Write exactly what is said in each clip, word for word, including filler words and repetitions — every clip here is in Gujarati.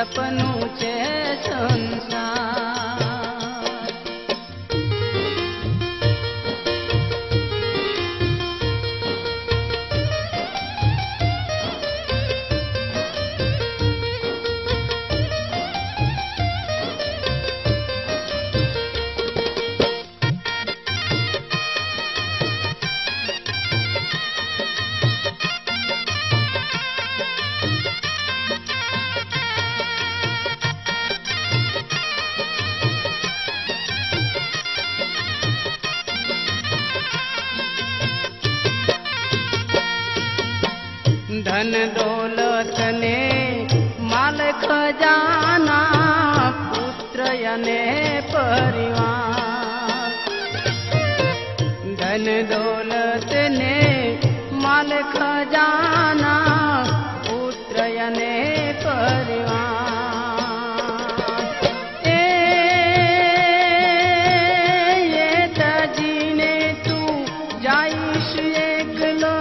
सपनों छे संसार। धन दौलत ने माल खजाना पुत्र अने परिवार। धन दौलत ने माल खजाना पुत्र अने परिवार। ए ये तजीने तू जाइश एकलो,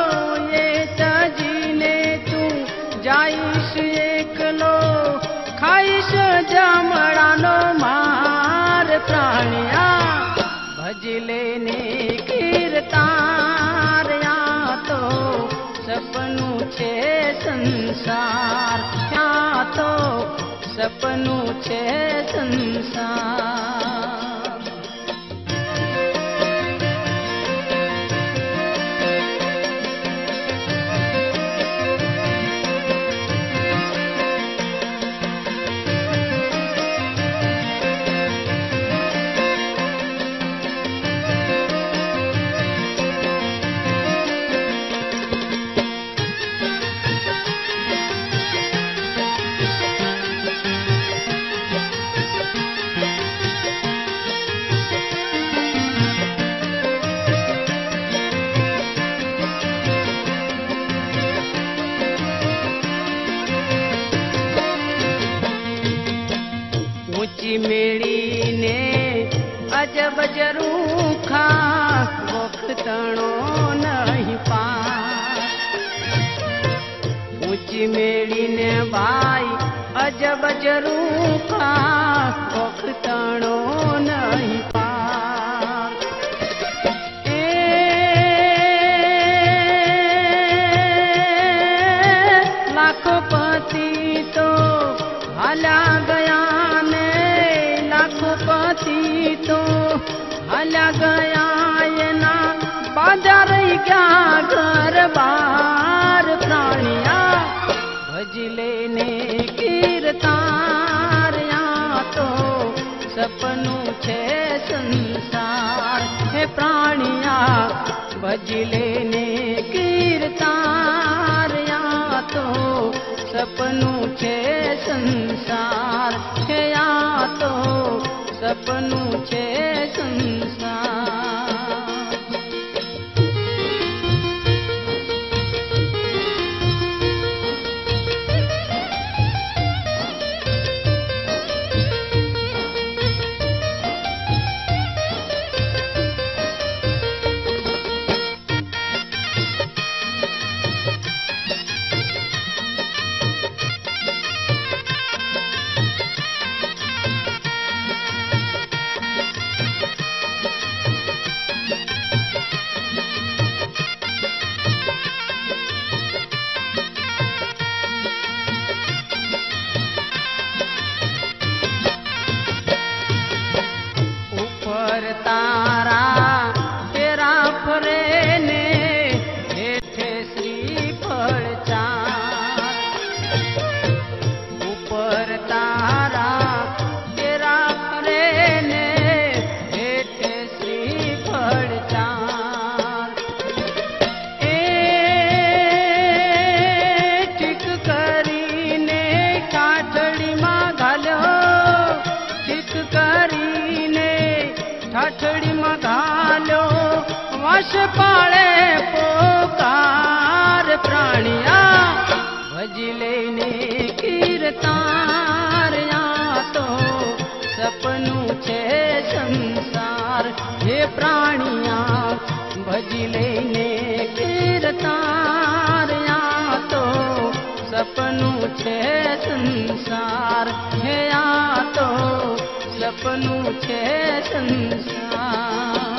जाइश एकलो खाइश जमड़ानो मार। प्राणिया भजले ने कीर्तार, या तो सपनों छे संसार, या तो सपनों छे संसार। ऊंची मेड़ी ने अजब जरूखा वक्तणो नहीं पार। ऊंची मेड़ी ने भाई अजब जरूखा वक्तणो नहीं पार। ए लाखों पति तो हला गया, पति तो हला गया, ये ना बाजार क्या घर बार। प्राणिया भजले ने कीर्तार, या तो सपनों छे संसार। हे प्राणिया भजले ने कीर्तार, या तो सपनों छे संसार। हे या तो सपनों छे संसार। तारा तेरा फरे ने हेठे श्रीफल चार। ऊपर तारा तेरा फरे ने हेठे श्रीफल चार। ए ठीक करीने काठड़ी मां घालो, ठीक करीने ठाठड़ी में घालो वश पाले पोकार। प्राणिया भजले ने कीर्तार, या तो सपनों छे संसार। हे प्राणिया भजले ने कीर्तार, या तो सपनों छे संसार। સંસાર હે આ તો સપનું છે સંસાર.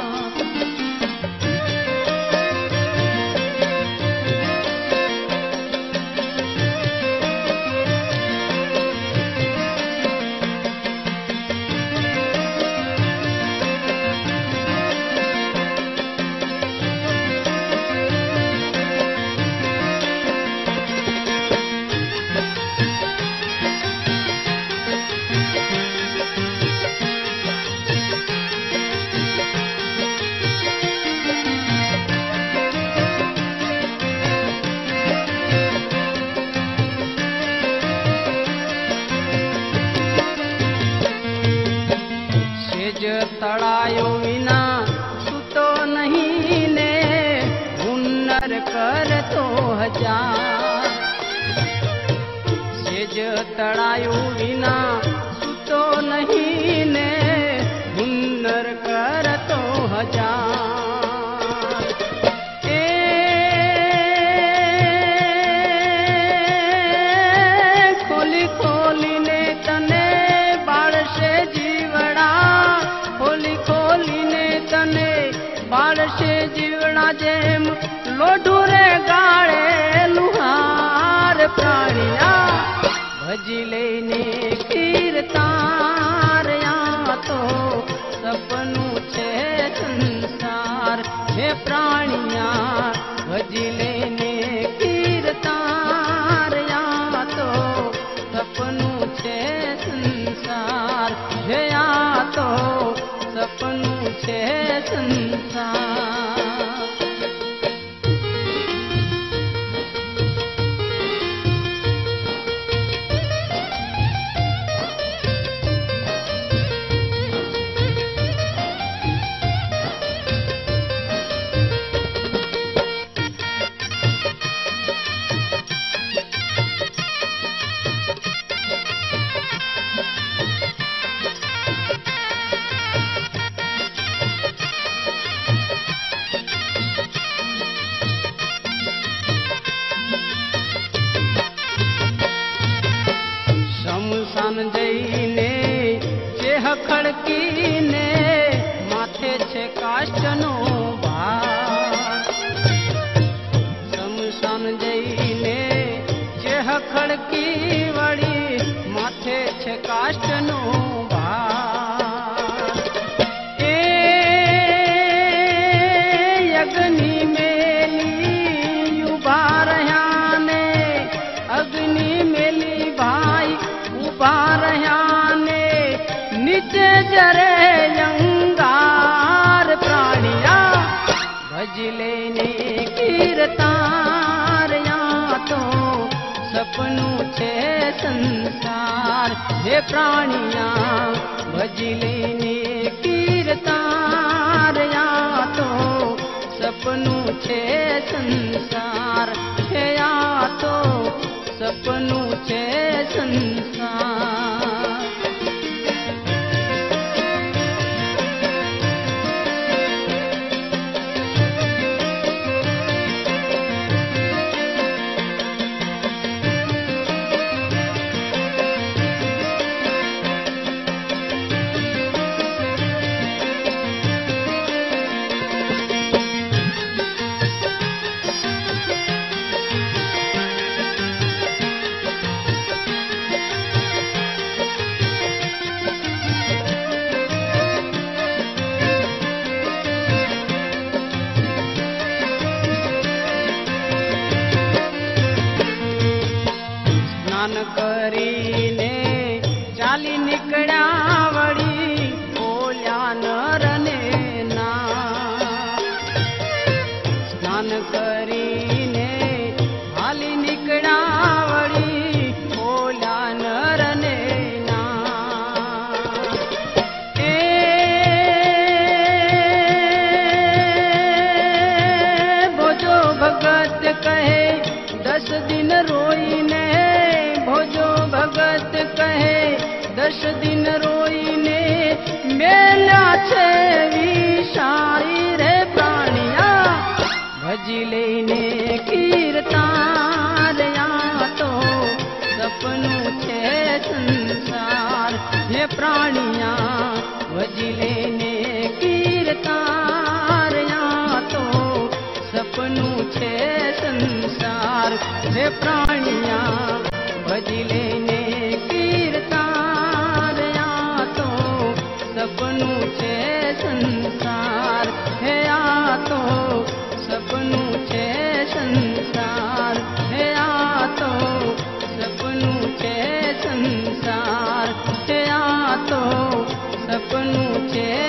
તળાયો વિના સૂતો નહીં ને હુન્નર કરતો હજાર. સેજ તળાયો વિના સૂતો નહીં ને હુન્નર કરતો હજાર. એ ખોલી ખોલીને તને બાળશે જીવડા, ખોલી ખોલીને તને બાળશે જીવડા, જેમ લોઢું રે ગાળે લુહાર. પ્રાણિયા ભજી લઈને કીર્તાર આ તો સપનું છે સંસાર. હે પ્રાણિયા ભજી લઈને કીર્તાર આ તો સપનું છે સંસાર. હે આ તો સપનું છે સંસાર. શમશાન જઈને ચેહ ખડકીને માથે છે કાષ્ટનો ભાર. શમશાન જઈને ચેહ ખડકી વળી માથે છે કાષ્ટનો ભાર. એ અગ્નિ મેલી ઉભા રહ્યા ને, અગ્નિ મેલી ભાઈ ઉભા રહ્યા ને, નીચે જરે અંગાર. પ્રાણિયા ભજી લઈને કીર્તાર આ તો સપનું છે સંસાર. હે પ્રાણિયા ભજી લઈને કીર્તાર આ તો સપનું છે સંસાર. હે આ તો સપનું છે સંસાર. કરીને ચાલી નીકળ્યા વળી બોલ્યા નર ને ના. સ્નાન કરીને હાલી નીકળ્યા વળી બોલ્યા નર ને ના. એ ભોજો ભગત કહે દસ દિન રોઈને, ભોજો ભગત કહે દસ દિન રોઈને મેલ્યા છે વિષારી. રે પ્રાણિયા ભજી લઈને કીર્તાર આ તો સપનું છે સંસાર. હે પ્રાણિયા વજીલે ને કીર્તાર, યા તો સપનું છે સંસાર. હે પ્રાણિયા વજીલે ને કીર્તાર, યા તો સપનું છે સંસાર. હે આ તો સપનું છે સંસાર. હે આ તો સપનું છે સંસાર. હે આ તો સપનું છે